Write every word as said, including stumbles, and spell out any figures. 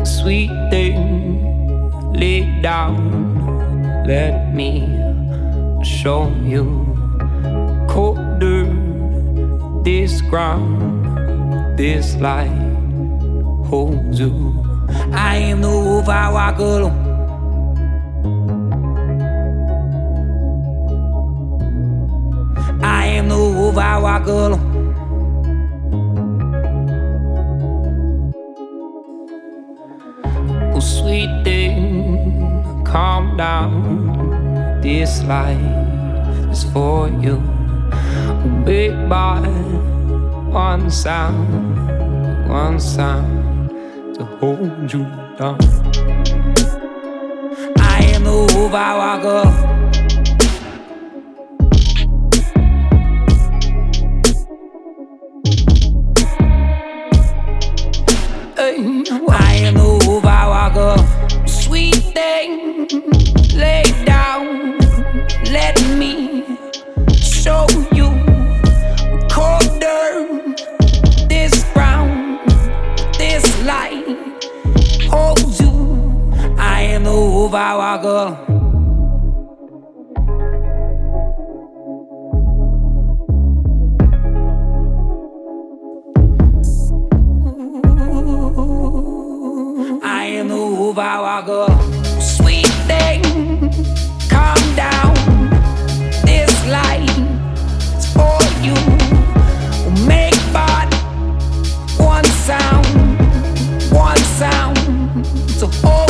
Sweet thing, lay down, let me show you. Colder, this ground, this light holds you. I am the wolf, I walk alone. I am the wolf, I walk alone. Oh, sweet thing, calm down. This life is for you. Big by one sound, one sound to hold you down. I am the wolf, I walk alone. I am the wolf, I walk up. Sweet thing, lay down, let me show you. Colder, this ground, this light holds you. I am the wolf, I walk up. I am the wolf, I walk up. Sweet thing, calm down. This light is for you. Make but one sound, one sound to hold.